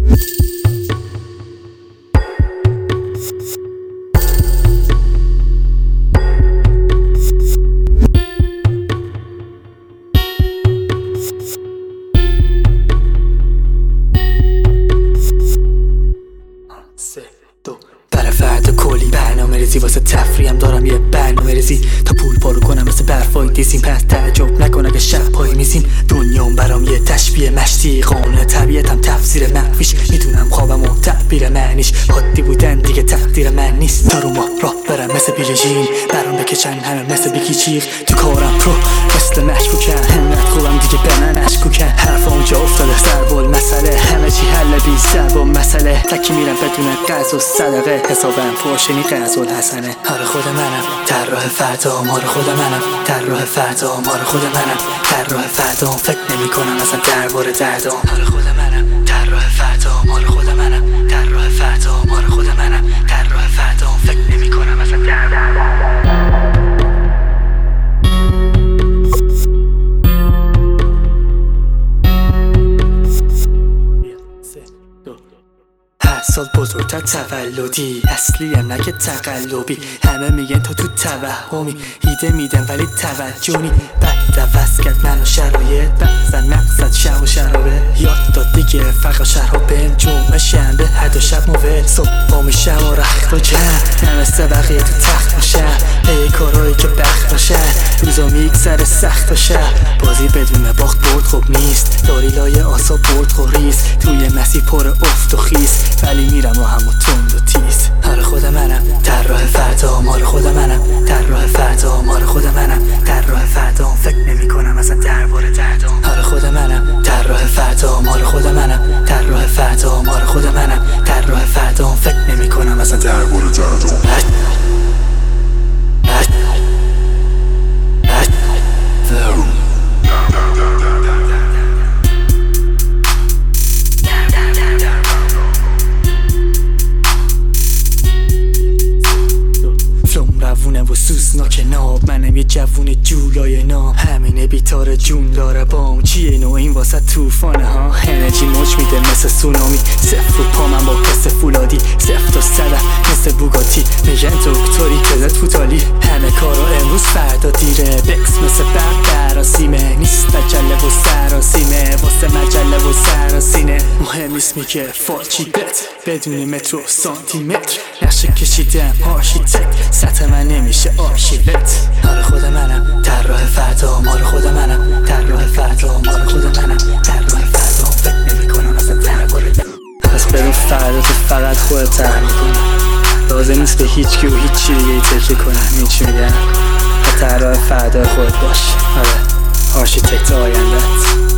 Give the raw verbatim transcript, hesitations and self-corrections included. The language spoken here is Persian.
برای فردا کلی برنامه ریزی واسه تفریحم دارم یه برنامه ریزی تا پول پارو کنم مثل برفای دیزین. پس تعجب نکن اگه شب پای میزین. دنیام برام یه تشبیه مشتی، قانون طبیعتم تفسیر مخفیش. میدونم خوابم و تعبیر معنیش حادی بودن دیگه تقدیر من نیست. تا رو ما راه برم مثل بیلژین، برام بکشن همه مثل بیکی چیغ. تو کارم پرو مثل مشکوکن، همت خوبم دیگه به من اشکوکن. حرفا اونجا افتاده سربال مسئله، همه چی حل بی سر با مسئله. تکی میرم بدون قرض و صدقه، حسابم پرشنی قرض الحسنه. آره خود منم طراح فردا، مال خود منم طراح فردا، مال خود منم طراح فردا. فکر نمی کنم اصلا درباره دردام. آره خود منم طراح فردا، مال خود منم طراح فردا، مال خود منم طراح فردا. فکر نمی کنم اصلا درباره سال بزرگتر تولدی، اصلی هم نگه تقلبی. همه میگن تو تو توهمی، ایده میدن ولی توجه نی. بعد عوض کرد منو شرایط، بعضا مقصد شب و شرابه. یاد داد دیگه فقط شرابه، جمعه شنبه حد و شب موه. صبح با میشم و رخت و جمع، نمسته بقیه تو تخت باشه. ای کارایی که بخت باشه، روزا میگذره سخت باشه. بازی بدون باخت برد خوب نیست، داری لای آسا برد خوریست. توی مسیر پر افت و خیز، ولی میرم و همون تند و تیز. آره خود منم طراح فردا، مال خود منم طراح فردا، مال خود منم طراح فردا. فکر نمی کنم اصلا درباره دردام. آره خود منم طراح فردا، مال خود منم طراح فردا، مال خود منم طراح فردا. فکر نمی کنم اصلا درباره دردام. و سوزناک ناب، منم یه جوون جولای نام. همینه بیتار جون داره بام. چیه نو این واسه توفانه ها، انرژی موج میده مثل سونامی. صفر و پا من با پس فولادی، صفر تا صدم مثل بوگاتی. میگن دکتری بزد فوتالی، همه کارا امروز فردا دیره. بکس مثل برق براسیمه، نیست مجله و سراسیمه. واسه مجله و سراسینه مهم نیست میگه فالچی بت، بدون متر و سانتی متر. نقشه کشیدم آرشیتکت، سطح من نمیشه آرشیوت. آره خود منم طراح فردا، مال خود منم طراح فردا، مال خود منم طراح فردا. فکر نمی کنم اصلا درباره پس بریم فردا تو فقط خودت طرح میکنم. لازم نیست به هیچ کی و هیچ چی دیگه تکیه کنم. این چی میگن؟ طراح فردا خودت باش. آره آرشیتکت آینده‌ت.